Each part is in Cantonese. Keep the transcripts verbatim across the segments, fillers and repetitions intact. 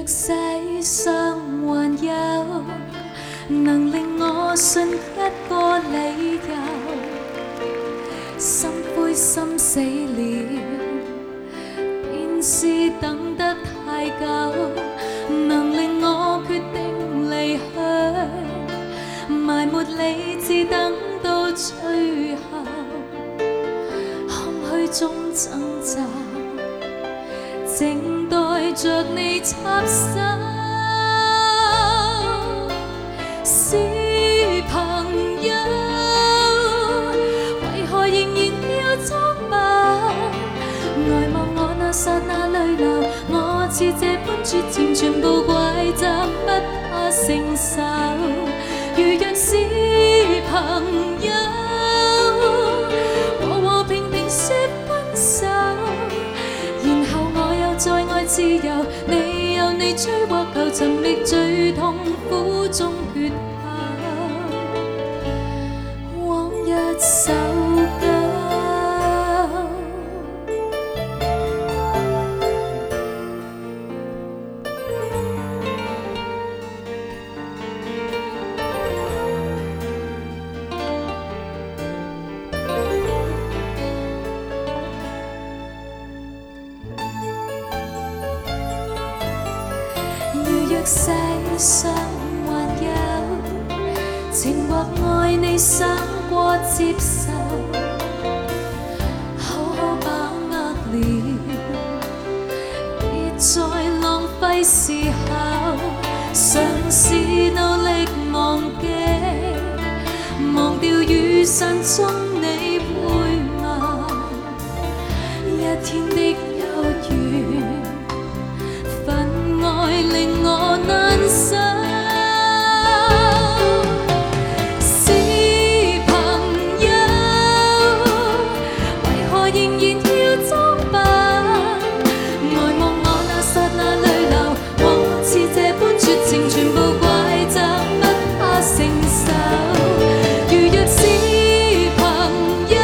世上還有能令我信一個理由，心灰心死了，便是等得太久，能令我決定離去，埋沒理智等到最後，空虛中掙扎，靜待着你插手。是朋友，為何仍然要作罷？呆望我那剎那淚流，我似這般絕情，全部怪責，不怕承受。如若是朋友，和和平平說分手，然後我又再愛自由，你有你追或求，尋覓最痛苦中缺口，往日守舊。世上還有情或愛你想過接受，好好把握了，別再浪費時候，嘗試努力忘記，忘掉雨傘中你背貌，一天的幽怨，份愛令我難受。是朋友，為何仍然要作罷？呆望我那剎那淚流，我似這般絕情，全部怪責，不怕承受。如若是朋友，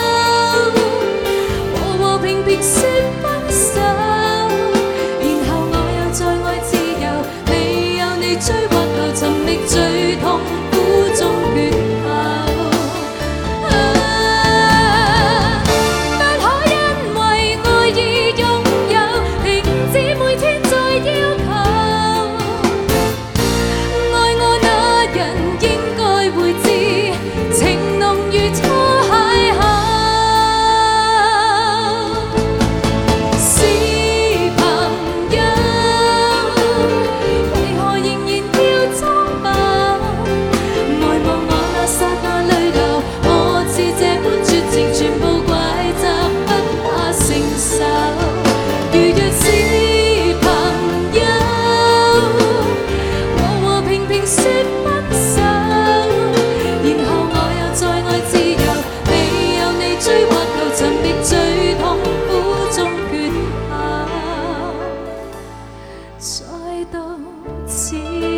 和和平平說分手，追或求，尋覓最痛苦中缺口，啊，不可因為愛已擁有，停止每天再要求。愛我那人應該會知，情濃如初邂逅。是朋友，全部怪責，不怕承受。如若是朋友，和和平平說分手，然後我又再愛自由，未有你追或求，尋覓最痛苦中缺口，再度似